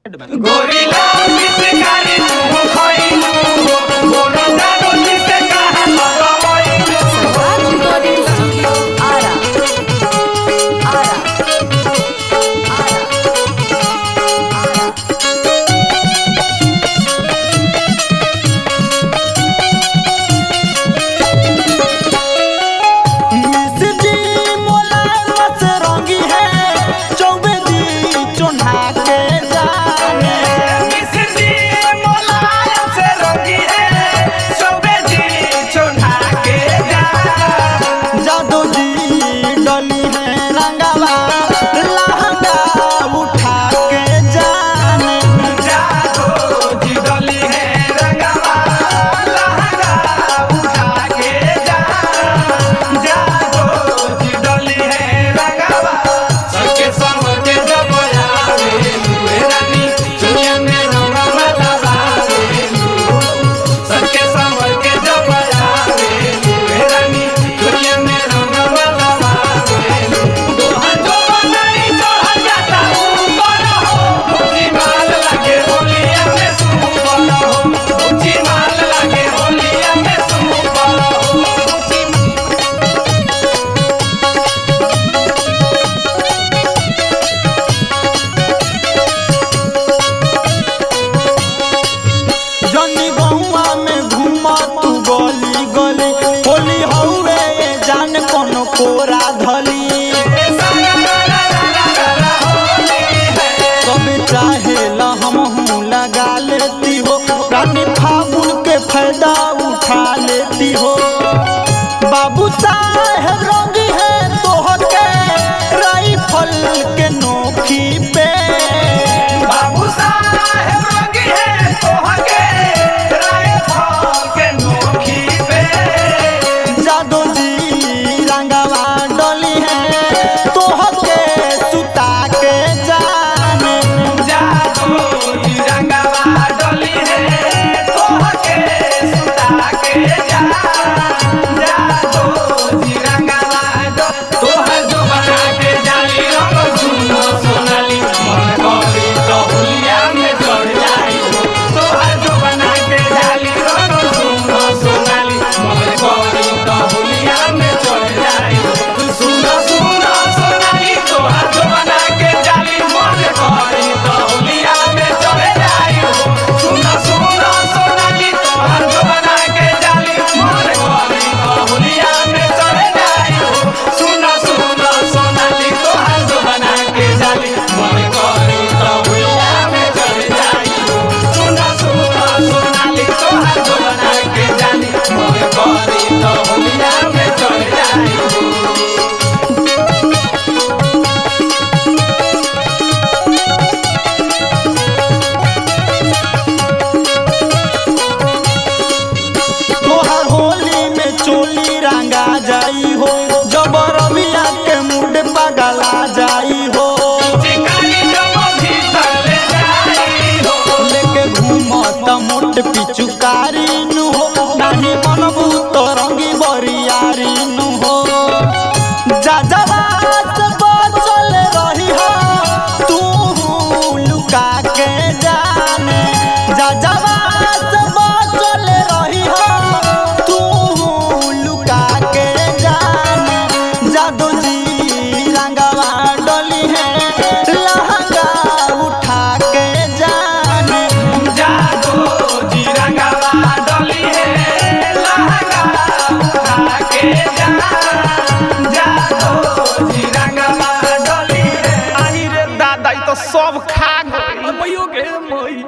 gorilla पिचकारी तू खइलू गोरो जानो जिसे कहा लगवइलू सरकार रिकॉर्डिंग स्टूडियो आरा आरा आरा आरा मिसजी मोला मत रंगी है चौबे दी चोन्हा के जाने मिसजी मोलायम से रंगी है चौबे जी चोन्हा के जा जादू जी डली है रंगावा लहंगा उठा के जाने जादो जी डली है रंगवा लहंगा उठा के जा जादो जी डली है रंगवा सबके संग के जब आवे लुए रानी दुनिया में रंगवा लगावे सबके संग के जब आवे लुए रानी दुनिया में रंगवा लगावे दोहन जो बनाई चढ़ जाता ऊपर हो ऊंची माल लगे होलिया में सुपर हो ऊंची माल लगे होलिया में सुपर हो ऊंची जनी गौवा में घूमा तू गली गली होली हौवे जान कोनो कोरा धली सब चाहे